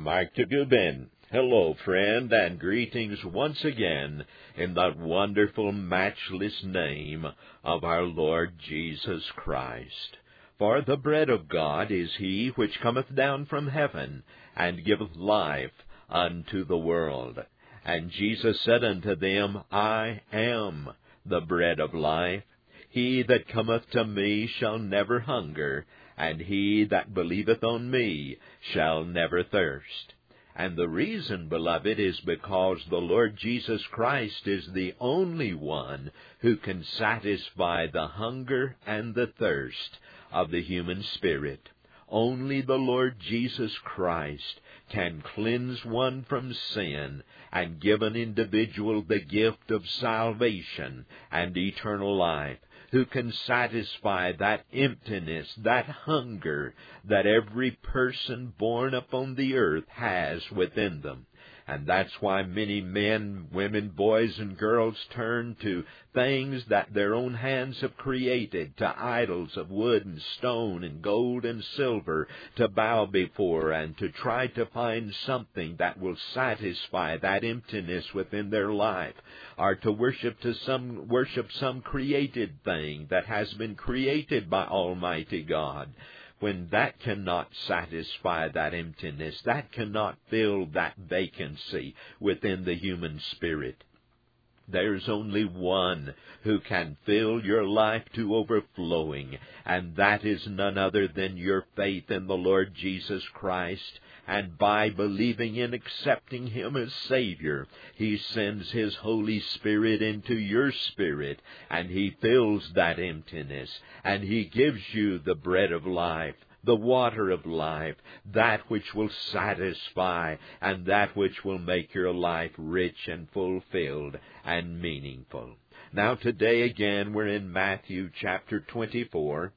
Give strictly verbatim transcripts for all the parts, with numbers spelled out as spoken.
Mike Tagubin. Hello, friend, and greetings once again in the wonderful, matchless name of our Lord Jesus Christ. For the bread of God is he which cometh down from heaven, and giveth life unto the world. And Jesus said unto them, I am the bread of life. He that cometh to me shall never hunger, and he that believeth on me shall never thirst. And the reason, beloved, is because the Lord Jesus Christ is the only one who can satisfy the hunger and the thirst of the human spirit. Only the Lord Jesus Christ can cleanse one from sin and give an individual the gift of salvation and eternal life, who can satisfy that emptiness, that hunger that every person born upon the earth has within them. And that's why many men, women, boys, and girls turn to things that their own hands have created, to idols of wood and stone and gold and silver, to bow before and to try to find something that will satisfy that emptiness within their life, or to worship to some worship some created thing that has been created by Almighty God. When that cannot satisfy that emptiness, that cannot fill that vacancy within the human spirit, there's only one who can fill your life to overflowing, and that is none other than your faith in the Lord Jesus Christ. And by believing and accepting Him as Savior, He sends His Holy Spirit into your spirit, and He fills that emptiness, and He gives you the bread of life, the water of life, that which will satisfy, and that which will make your life rich and fulfilled and meaningful. Now today again we're in Matthew chapter twenty-four,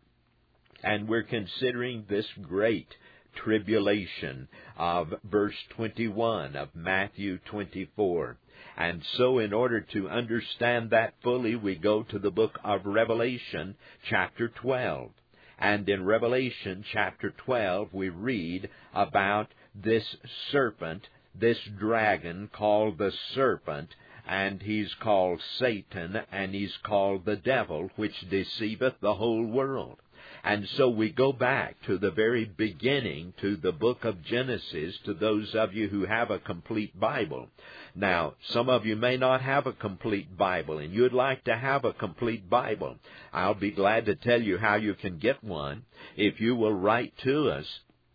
and we're considering this great tribulation of verse twenty-one of Matthew twenty-four. And so in order to understand that fully, we go to the book of Revelation chapter twelve. And in Revelation chapter twelve, we read about this serpent, this dragon called the serpent, and he's called Satan, and he's called the devil, which deceiveth the whole world. And so we go back to the very beginning, to the book of Genesis, to those of you who have a complete Bible. Now, some of you may not have a complete Bible, and you'd like to have a complete Bible. I'll be glad to tell you how you can get one. If you will write to us,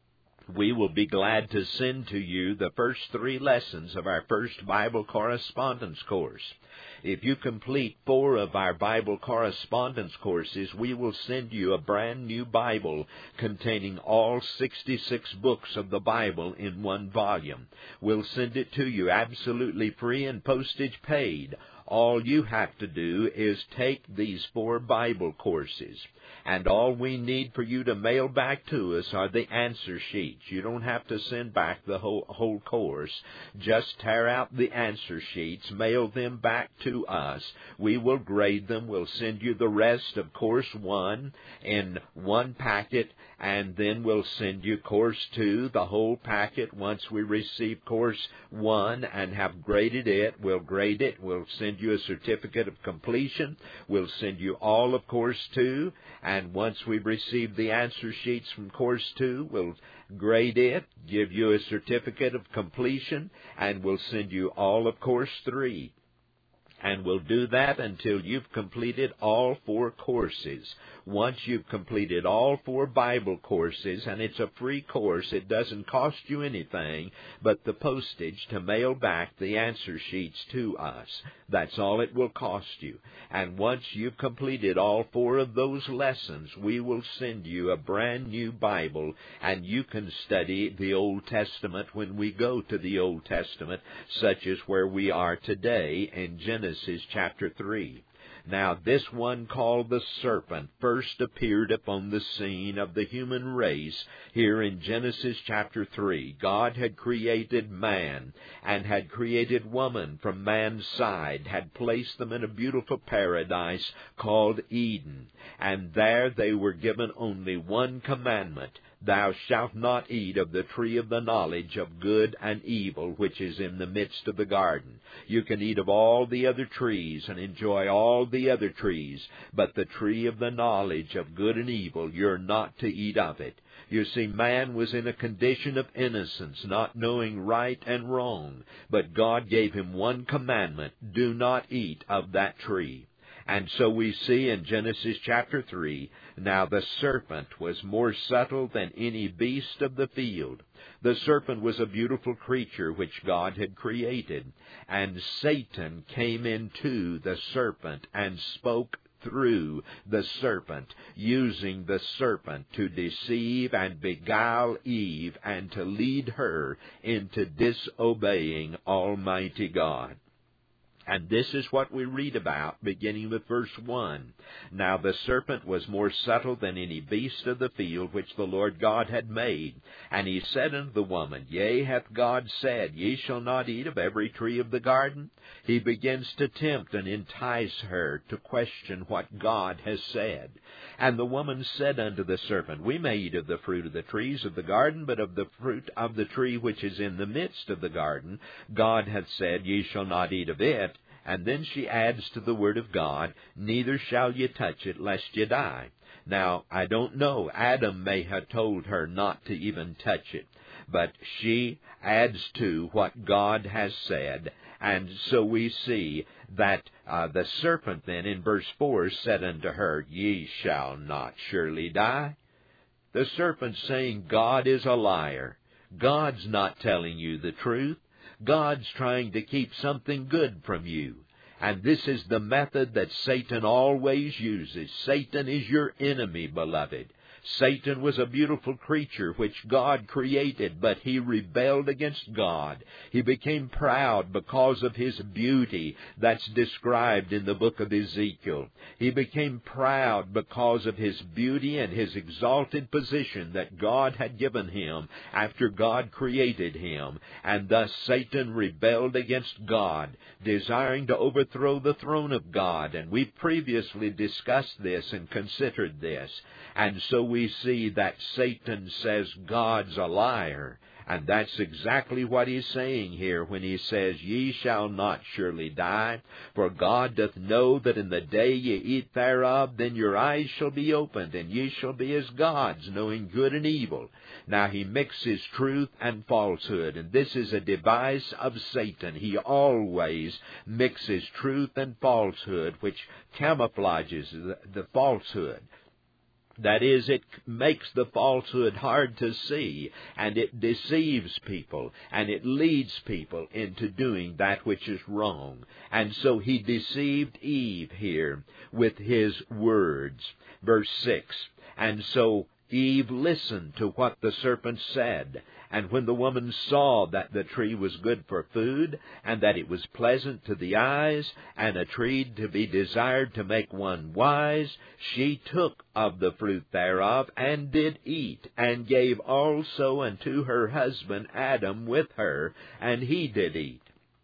we will be glad to send to you the first three lessons of our first Bible correspondence course. If you complete four of our Bible correspondence courses, we will send you a brand new Bible containing all sixty-six books of the Bible in one volume. We'll send it to you absolutely free and postage paid. All you have to do is take these four Bible courses, and all we need for you to mail back to us are the answer sheets. You don't have to send back the whole, whole course. Just tear out the answer sheets, mail them back to us. We will grade them. We'll send you the rest of course one in one packet, and then we'll send you course two, the whole packet. Once we receive course one and have graded it, we'll grade it. We'll send you a certificate of completion. We'll send you all of course two, and once we've received the answer sheets from course two, we'll grade it, give you a certificate of completion, and we'll send you all of course three. And we'll do that until you've completed all four courses. Once you've completed all four Bible courses, and it's a free course, it doesn't cost you anything but the postage to mail back the answer sheets to us. That's all it will cost you. And once you've completed all four of those lessons, we will send you a brand new Bible, and you can study the Old Testament when we go to the Old Testament, such as where we are today in Genesis chapter three. Now, this one called the serpent first appeared upon the scene of the human race here in Genesis chapter three. God had created man and had created woman from man's side, had placed them in a beautiful paradise called Eden. And there they were given only one commandment. Thou shalt not eat of the tree of the knowledge of good and evil, which is in the midst of the garden. You can eat of all the other trees and enjoy all the other trees, but the tree of the knowledge of good and evil, you're not to eat of it. You see, man was in a condition of innocence, not knowing right and wrong, but God gave him one commandment: do not eat of that tree. And so we see in Genesis chapter three, now the serpent was more subtle than any beast of the field. The serpent was a beautiful creature which God had created, and Satan came into the serpent and spoke through the serpent, using the serpent to deceive and beguile Eve and to lead her into disobeying Almighty God. And this is what we read about, beginning with verse one. Now the serpent was more subtle than any beast of the field which the Lord God had made. And he said unto the woman, Yea, hath God said, Ye shall not eat of every tree of the garden? He begins to tempt and entice her to question what God has said. And the woman said unto the serpent, We may eat of the fruit of the trees of the garden, but of the fruit of the tree which is in the midst of the garden, God hath said, Ye shall not eat of it. And then she adds to the word of God, Neither shall ye touch it, lest ye die. Now, I don't know. Adam may have told her not to even touch it. But she adds to what God has said. And so we see that uh, the serpent then in verse four said unto her, Ye shall not surely die. The serpent saying God is a liar. God's not telling you the truth. God's trying to keep something good from you. And this is the method that Satan always uses. Satan is your enemy, beloved. Satan was a beautiful creature which God created, but he rebelled against God. He became proud because of his beauty that's described in the book of Ezekiel. He became proud because of his beauty and his exalted position that God had given him after God created him. And thus Satan rebelled against God, desiring to overthrow the throne of God. And we previously discussed this and considered this. And so we see that Satan says God's a liar. And that's exactly what he's saying here when he says, Ye shall not surely die, for God doth know that in the day ye eat thereof, then your eyes shall be opened, and ye shall be as gods, knowing good and evil. Now he mixes truth and falsehood, and this is a device of Satan. He always mixes truth and falsehood, which camouflages the, the falsehood. That is, it makes the falsehood hard to see, and it deceives people, and it leads people into doing that which is wrong. And so he deceived Eve here with his words. Verse six, And so Eve listened to what the serpent said. And when the woman saw that the tree was good for food, and that it was pleasant to the eyes, and a tree to be desired to make one wise, she took of the fruit thereof, and did eat, and gave also unto her husband Adam with her, and he did eat.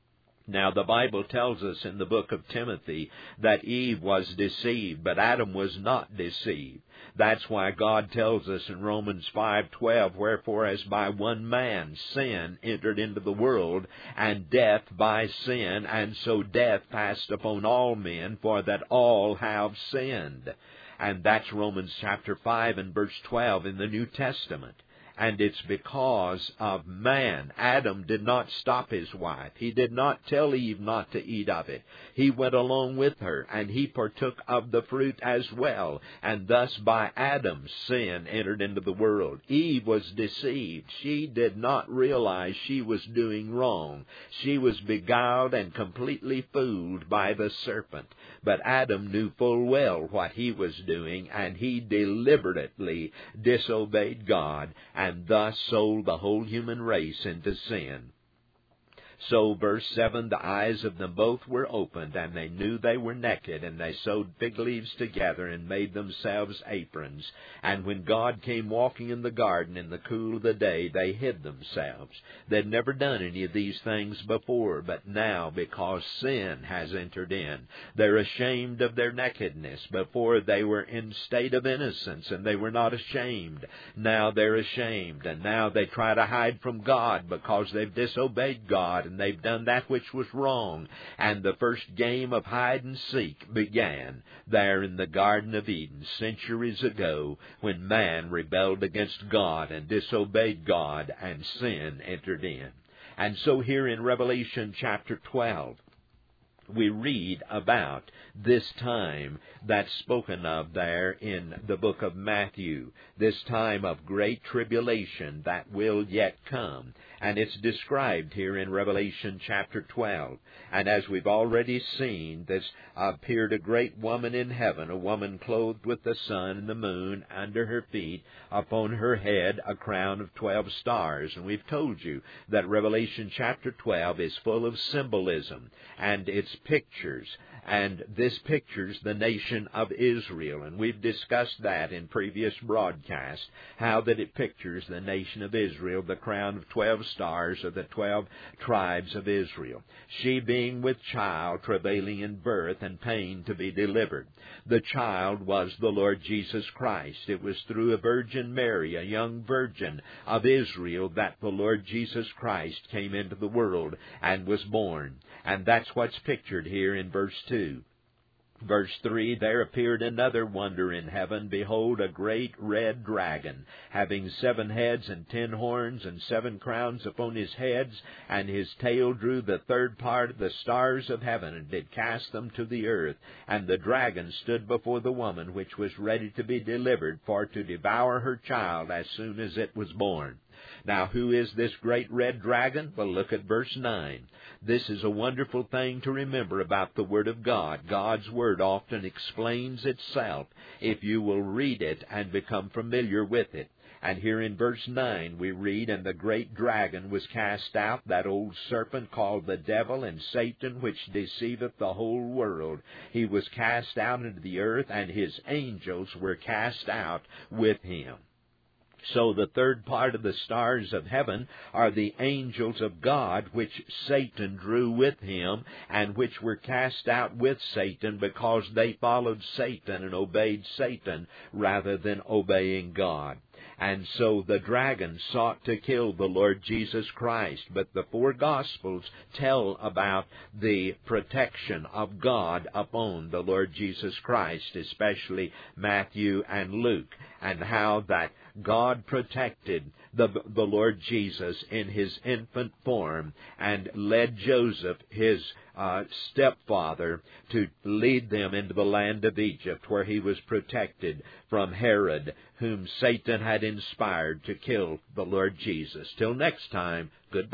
Now, the Bible tells us in the book of Timothy that Eve was deceived, but Adam was not deceived. That's why God tells us in Romans five twelve, Wherefore as by one man sin entered into the world, and death by sin, and so death passed upon all men, for that all have sinned. And that's Romans chapter five and verse twelve in the New Testament. And it's because of man. Adam did not stop his wife. He did not tell Eve not to eat of it. He went along with her, and he partook of the fruit as well. And thus by Adam, sin entered into the world. Eve was deceived. She did not realize she was doing wrong. She was beguiled and completely fooled by the serpent. But Adam knew full well what he was doing, and he deliberately disobeyed God, and thus sold the whole human race into sin. So, verse seven, the eyes of them both were opened, and they knew they were naked, and they sewed fig leaves together and made themselves aprons. And when God came walking in the garden in the cool of the day, they hid themselves. They'd never done any of these things before, but now, because sin has entered in, they're ashamed of their nakedness. Before they were in state of innocence, and they were not ashamed. Now they're ashamed, and now they try to hide from God because they've disobeyed God, and they've done that which was wrong. And the first game of hide and seek began there in the Garden of Eden centuries ago, when man rebelled against God and disobeyed God, and sin entered in. And so here in Revelation chapter twelve, we read about this time that's spoken of there in the book of Matthew, this time of great tribulation that will yet come. And it's described here in Revelation chapter twelve. And as we've already seen, there's appeared a great woman in heaven, a woman clothed with the sun and the moon under her feet, upon her head a crown of twelve stars. And we've told you that Revelation chapter twelve is full of symbolism, and it's pictures. And this pictures the nation of Israel. And we've discussed that in previous broadcasts, how that it pictures the nation of Israel, the crown of twelve stars of the twelve tribes of Israel. She being with child, travailing in birth, and pain to be delivered. The child was the Lord Jesus Christ. It was through a Virgin Mary, a young virgin of Israel, that the Lord Jesus Christ came into the world and was born. And that's what's pictured here in verse two. Verse three, there appeared another wonder in heaven. Behold, a great red dragon, having seven heads and ten horns, and seven crowns upon his heads, and his tail drew the third part of the stars of heaven, and did cast them to the earth. And the dragon stood before the woman, which was ready to be delivered, for to devour her child as soon as it was born. Now, who is this great red dragon? Well, look at verse nine. This is a wonderful thing to remember about the Word of God. God's Word often explains itself if you will read it and become familiar with it. And here in verse nine we read, and the great dragon was cast out, that old serpent called the devil and Satan, which deceiveth the whole world. He was cast out into the earth, and his angels were cast out with him. So the third part of the stars of heaven are the angels of God, which Satan drew with him, and which were cast out with Satan because they followed Satan and obeyed Satan rather than obeying God. And so the dragon sought to kill the Lord Jesus Christ. But the four Gospels tell about the protection of God upon the Lord Jesus Christ, especially Matthew and Luke, and how that God protected the, the Lord Jesus in his infant form and led Joseph, his uh, stepfather, to lead them into the land of Egypt, where he was protected from Herod, whom Satan had inspired to kill the Lord Jesus. Till next time, goodbye.